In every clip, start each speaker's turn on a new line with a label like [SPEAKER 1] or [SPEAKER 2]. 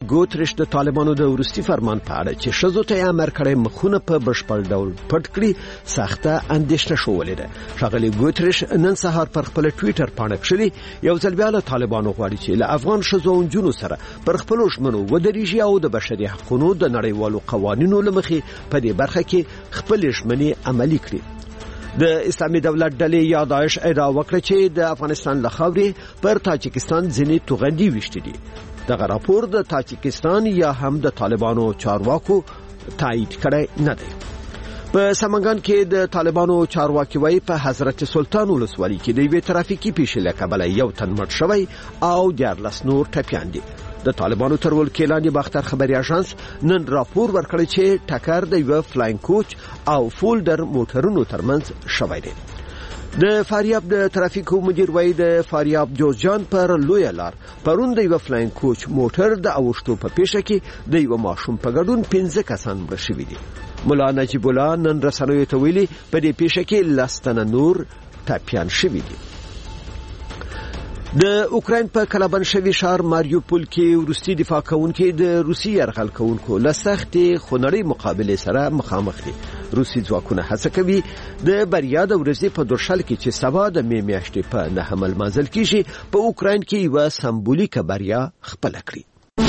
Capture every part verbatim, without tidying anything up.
[SPEAKER 1] ګوتریش د طالبانو د وروستي فرمان په اړه چې ښځو ته یې امر کړی مخونه په بشپړ ډول پټ کړي سخته اندېښنه شولې ده. ښاغلي ګوتریش نن سهار پر خپل ټوئیټر باندې کړی یو ځل بیا له طالبانو غواړي چې له افغان ښځو او نجونو سره پر خپل ژمنو ودرېږي او د بشري حقوقو د نړیوالو قوانینو له مخې په دې برخه کې خپل ژمنې عملي کړي. د اسلامي دولت ډلې یا داعش ادعا وکړه چې د افغانستان له خاورې پر تاجکستان ځینې توغندي وشتي دي. دغه راپور د تاجکستان یا هم د طالبانو چارواکو تایید کړی نه دی. په سمنګان کې د طالبانو چارواکي وایي په حضرت سلطان ولسوالۍ کې د یوې ترافیکي پیښې له کبله یو تن مړ شوی او دیارلس نور ټپیان دي. د طالبانو تر ولکې لاندې باختر خبري اژانس نن راپور ورکړی چې ټکر د یو فلاین کوچ او فولډر موټرونو ترمنځ شوی دی. د فاریاب د ترافیکو مدیر وایي د فاریاب جوزجان پر لوی لار پرون د یو فلاین کوچ موټر د اوښتو په پیښه کې د یو ماشوم په ګډون پنځه کسان مړه شوي دي. مولا نجیب الله نن رسنیو ته ویلي په دې پیښه کې لس تنه نور ټپیان شوي دي. د اوکراین په کلابند شوي ښار ماریوپول کې وروستي دفاع کوونکي د روسي یرغل کوونکو له سختې خونړۍ مقابلې سره مخامخ دي. روسي ځواکونه هڅه کوي د بریا د ورځې په درشل کې چې سبا د می میاشتې په نهم لمانځل کیږي په اوکراین کې یوه سمبولیکه بریا خپله کړي.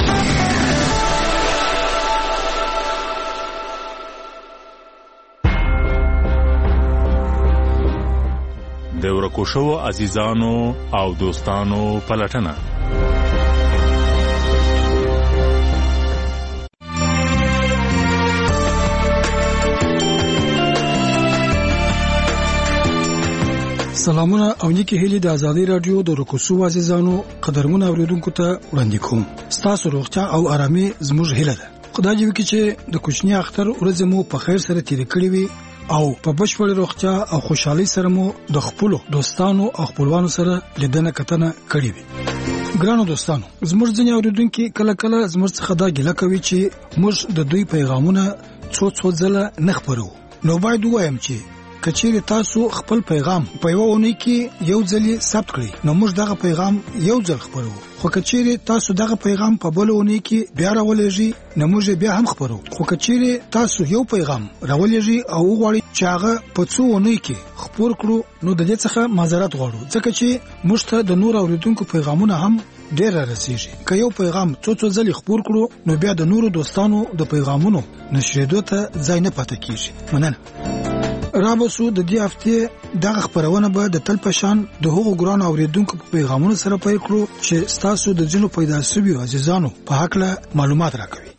[SPEAKER 2] د ورکو شوو عزیزانو او دوستانو پلټنه.
[SPEAKER 3] سلامونه او نیکی هیلی د ازادي رادیو د ورکو شوو عزیزانو قدرمن اوریدونکو ته وړاندې کوم. ستاسو روغتیا او آرامي زموږ هیله ده. خدای دې وکړي چې د کوچنی اختر ورځ مو په خیر سره تیر کړی وي او په بشپړ روغتیا او خوشحالي سره مو د خپل دوستانو او خپلوانو سره لیدنه کتنه کړې وي. ګرانو دوستانو، زموږ ځینې اوریدونکو کله کله زموږ څخه دا ګیله کوي چې موږ د دوی پیغامونه څو څو ځله نه خپرو. نو باید وایم چې کچېری تاسو خپل پیغام په یو اونۍ کې یو ځل ثبت کړئ نو موږ دغه پیغام یو ځل خپرو. خو کچېری تاسو دغه پیغام په بل اونۍ کې بیا راولېږئ نو موږ بیا هم خپرو. خو کچېری تاسو یو پیغام راولېږئ او وغواړئ چې هغه په څو اونۍ کې خپور کړو نو د دې څخه معذرت غواړو ځکه چې موږ ته د نور اوریدونکو پیغامونه هم ډېر رسیږي. که یو پیغام څو څو ځل خپور کړو نو بیا د نورو دوستانو د پیغامونو نشریدو ته ځای نه پاتې کیږي. مننه. رابسو د دې هفته دغه خبرونه به د تل پشان د هغو ګران اوریدونکو په پیغامونو سره پیل کړو چې تاسو د جنو پیدا شوی عزیزانو په حق له معلومات راکوي.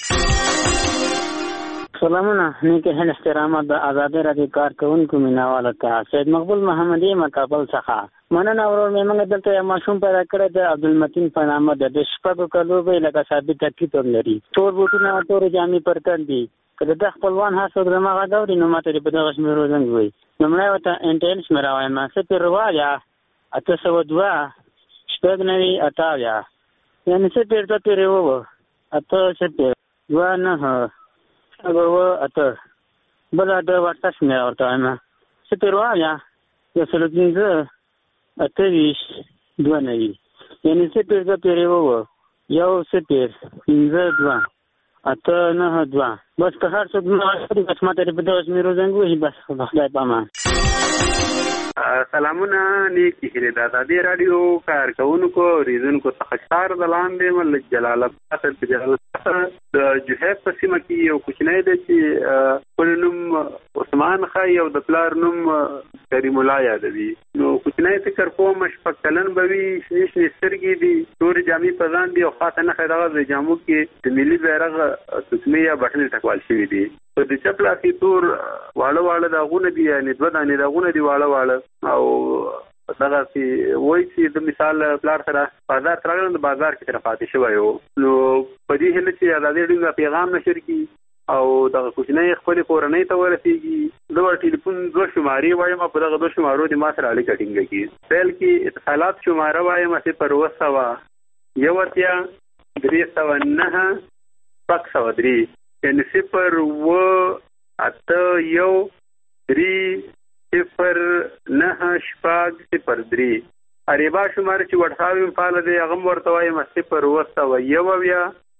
[SPEAKER 4] سلامونه، نیکه هل احترامات د آزادی رادیو کارکونکو میناواله ته سید مقبول محمدی مکابل څخه مننه. ورور مې موږ دلته یو ماشوم پیدا کړی د عبدالمتین په نامه د شپږو کلو به لکه ثابت ترکیب لري. تور بوټونه او تور جامې پر تن دي. که د خپلوان هڅه د ما غاوري نو ماته په دغه شمیرو زنګ وي. نمړای وته انټل شمیرا وایم څه پر وایا اته سو دوه شپږ نوي اتاویا یعنی څه پر ته پر وو اته څه پر و نه هغه اته بل د ورته شمیرا ورته وایم څه پر وایا یو سل پنځه اته ویش دوه نوي یعنی څه پر ته پر وو یو څه پر پنځه دوه اته نه دوه بس که هر څوک نو بس ماته په دغه شمیرو زنګ وي بس خدای پامان.
[SPEAKER 5] سلامونه، نیکی هیله د ازادي رادیو کارکونکو ریزونکو څخه ښار د لاندې ملک جلال آباد په جلال آباد د جوهیب په سیمه کې یو کوچنی دی چې خپل نوم عثمان خای او د پلار نوم کریم الله یادوي. نو کوچنی فکر کوم شپږ کلن به وي، شنې شنې سترګې دي، تورې جامې په ځان دي او خاصه نښه دغه د جامو کې د ملي بیرغ تسمې یا بټنې ټکوال شوي دي. په د چپ لاس کې تور واړه واړه داغونه دي، یعنې دوه دانې داغونه دي واړه واړه. او دغه چې وایي چې د مثال پلار سره بازار ته راغلم، د بازار کې سره پاتې شوی و. نو په دې هیله چې ازادي رادیو پیغام نشر کړي او دغه کوچنی خپلې کورنۍ ته ورسېږي. زه ورته ټلیفون دوه شمارې وایم او په دغه دوه شمارو دې ما سره اړیکه ټینګه کړي. پیل کې اتصالات شماره وایم صفر اوه سوه یو اتیا درې سوه نهه شپږ سوه درې یعنې صفر اوه اته یو درې صفر نهه شپږ صفر درې. اریبا شماره چې وټساپ مې فعاله دی هغه هم ورته وایم صفر اوه سوه یو اویا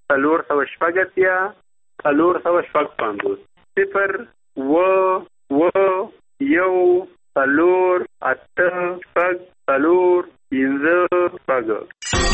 [SPEAKER 5] څلور سوه شپږ اتیا څلور سوه شپږ پنځوس صفر اوه اوه یو څلور اته شپږ څلور پنځه شپږ.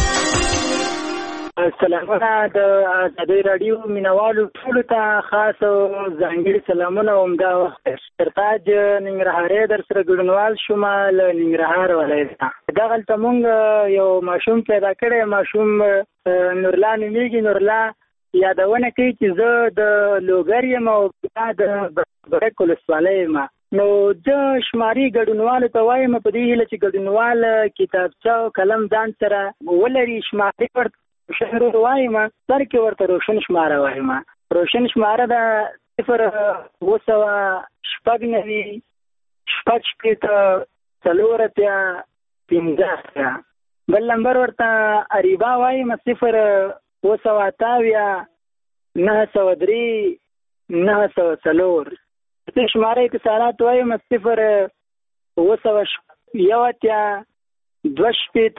[SPEAKER 4] سلامونه د ازادۍ راډیو مینوالو ټولو ته خاص او ځانګړي سلامونه همدا وخت سرتاج ننګرهاري در سره ګډونوال شوم له ننګرهار ولایت څخه. دغلته مونږ یو ماشوم پیدا کړی، ماشوم نورلا نومیږي. نورلا یادونه کوي چې زه د لوګر یم او بیا د برک ولسوالۍ یم. نو زه شماري ګډونوالو ته وایم په دې هیله چې ګډونوال کتابچه او قلم ځان سره ولري. شماري ورته روشن وایم، سر کې ورته روشن شماره وایم. روشن شماره ده صفر اوه سوه شپږ نوي شپږ شپېته څلور اتیا پنځه اتیا. بل نمبر ورته اریبا وایم، صفر اوه سوه اته اویا نهه سوه درې نهه سوه څلور. شماره اتصالات وایم، صفر اوه سوه یو اتیا دوه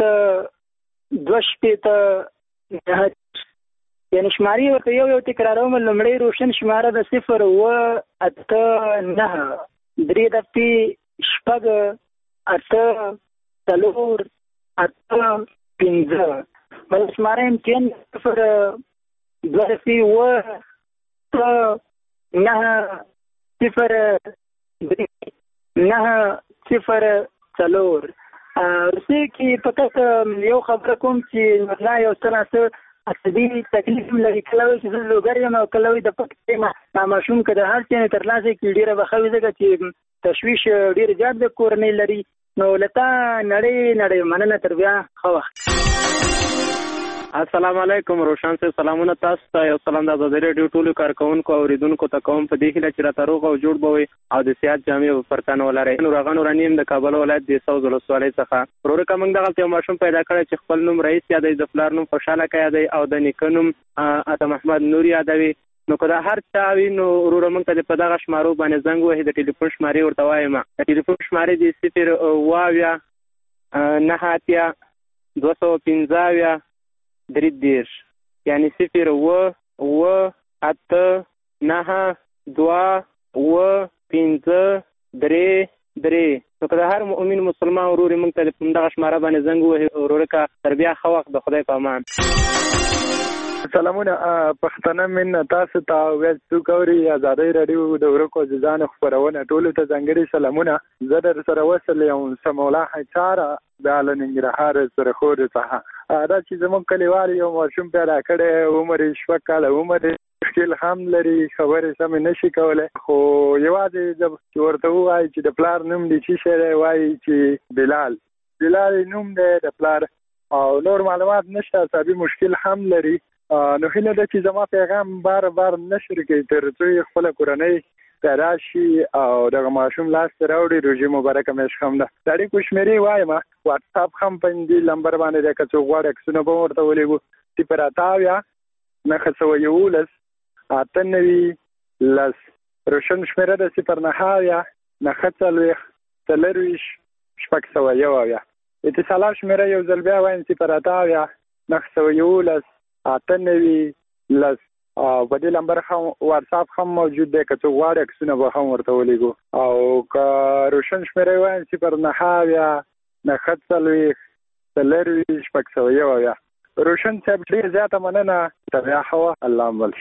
[SPEAKER 4] شپېته دوه شپېته. یعنی شماري ورته یو یو تکراروم. لومړی روشن شماره د صفر اوه اته نهه درې دفتې شپږ اته څلور اته پنځه. بل شماره امتحان صفر دوه دفتې اوه اته نهه صفر درې نهه صفر څلور. روسي کې فقط یو خبره کوم چې مثلا یو څه څه عصبي تکلیف لري، کله وایي چې زه لوګر یم او کله وایي د پکې یم. ماشوم که د هر څه نه ترلاسه کړي ډېره به ښه وي، ځکه چې تشویش ډېر زیات د کورنۍ لري. نو له تا نړۍ نړۍ مننه، تر بیا ښه وخت.
[SPEAKER 5] السلام علیکم روشن صاحب، سلامونه تاسو ته. یو سلام د ازادۍ راډیو ټولو کارکوونکو او اوریدونکو ته کوم په دې هیله چې راته روغ او جوړ به وي او د صحت جامې پر تن ولرئ. نور هغه نوراني یم د کابل ولایت د سوز ولسوالۍ څخه. ورور که موږ دغلته یو ماشوم پیدا کړی چې خپل نوم رئیس یادوي، د پلار نوم خوشحاله که یادوي او د نیکه نوم عطا محمد نور یادوي. نو که دا هر چا وي نو وروره موږ ته په دغه شمارو باندې زنګ وهي. د ټلیفون شمارې ورته وایم، د ټلیفون شمارې دي صفر اوه اویا نهه اتیا دوه سوه پنځه اویا درې دېرش. یعنی صفر اوه اوه اته نهه دوه اوه پنځه درې درې. نو که د هر مؤمن مسلمان ورور موږ ته په دغه شماره باندې زنګ ووهي ورور که تر بیا ښه وخت، د خدای په امان.
[SPEAKER 6] سلامونه پښتانه من تاسو ته ویل څوک اوري ازادۍ راډیو د ورکو عزیزانو خپرونه ټولو ته ځانګړي سلامونه. زه در سره وصل یم سمولا حچاره د ننګرهار سره خور څخه. دا چې زموږ کلیوال یو ماشوم پیدا کړی، عمر یې شپږ کاله عمر، مشکل هم لري، خبرې سمې نشي کولی. خو یوازې چې ورته ووایي چې د پلار نوم دی څه شی دی، وایي چې بلال بلال نوم دی د پلار، او نور معلومات نشته. عصبي مشکل هم لري. نو هیله ده چې زما پیغام بار بار نشر کړي تر څو یې خپله کورنۍ پیدا شي او دغه ماشوم لاس ته راوړي. روژې مبارکه میاشت هم ده. د اړیکو شمېرې وایم، واټساپ هم په دې نمبر باندې دی، که څوک غواړي عکسونه به ورته ولېږو. صفر اته اویا نهه سوه یولس اته نوي لس. روشن شمېره ده صفر نهه اویا نهه څلوېښت څلرویشت شپږ سوه یو اویا. اتصالات شمېره یو ځل بیا وایم، صفر اته اویا نهه سوه یولس اته نوي لس. او په دې نمبر هم واتساپ هم موجود دی، که څوک غواړي عکسونه به هم ورته ولېږو. او که روشن شمېره وایم، صفر نهه اویا نهه څلوېښت څلرویشت شپږ سوه یو اویا. روشن صاحب ډېر زیاته مننه، تر بیا ښه وخت. الله مبارک.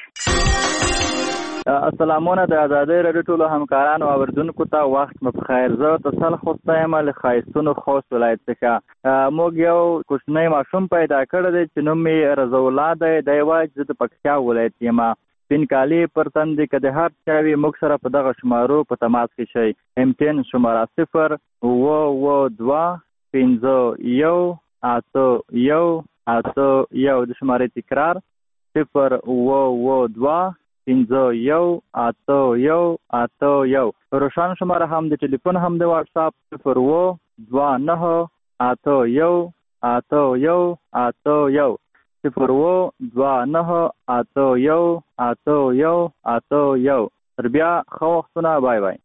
[SPEAKER 7] السلامونه د ازادۍ راډیو ټولو همکارانو او اورېدونکو ته وخت مو په خیر. زه تسل خوسته یم له ښایستونو خوست ولایت څخه. موږ یو کوچنی ماشوم پیدا کړی دی چې نوم یې رضاالله دی. دی وایي چې زه د پکتیا ولایت یم. سپین کالي پر تن دي. که د هر چا وي موږ سره په دغه شمارو په تماس کې شئ. امتحان شماره صفر اوه اوه دوه پنځه یو اته یو اته یو. د شمارې تکرار صفر اوه اوه دوه پنځه یو اته یو اته یو. روشن شماره هم د ټلیفون هم د واتساپ صفر اوه دوه نهه اته یو اته یو اته یو. صفر اوه دوه نهه اته یو اته یو اته یو. تر بیا ښه وختونه. بای بای.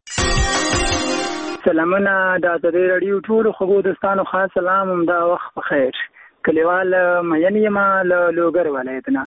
[SPEAKER 4] سلامونه د ازادۍ راډیو ټولو خوږو دوستانو، خاص سلام، همدا وخت په خیر. کلیوال مین یم له لوګر ولایت نه.